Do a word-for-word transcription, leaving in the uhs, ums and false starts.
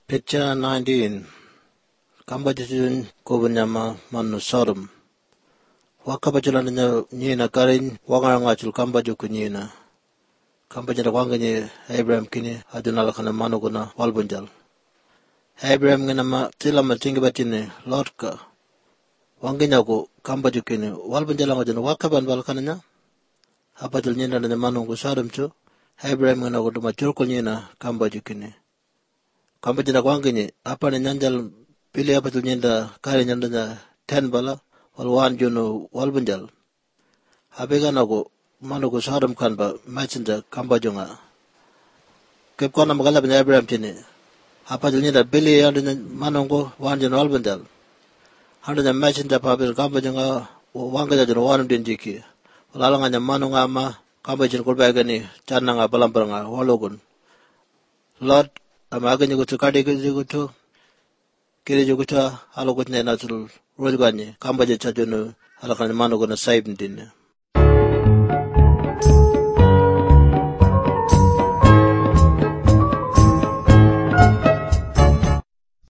Picture nineteen. Kambajun Kobanyama Manu Sodom. Wakabajulan Nina Karin, Wangarangachul Kambaju Kunina. Kambajana Wangani, Abraham Kini, Adunalakana Manoguna, Walbunjal. Abraham Ganama Tilama Tingabatini, Lordka. Wanginago, Kambaju Kini, Walbunjalajan Wakaban Valkanana. Abajul Nina and the Manungu Sodom too. Abraham Ganago to Maturkunina, Kambaju Kini. Kambajina Wangini, upon a Nanjal Pili Apatuninda, Karinanda, ten bala, or one Juno Walbunjal. Abeganago, Manogo Sodom Kanba, Matchinda, Kambajunga. Kepkona Magalab and Abraham Tini. Apatuninda, Billy and Manongo, one Juno Walbunjal. Under the Matchinda Pabil Kambajunga, Wanga and one Dinjiki. Along and the Manongama, Kambajin Kurbagani, Chananga Balambranga, Walogun. Lord, Amagani go to Kadigu. Kirijuguta, Alogutne Natural, Rodgani, Kambaja Chajunu, Alakan Manogona Saibin dinner.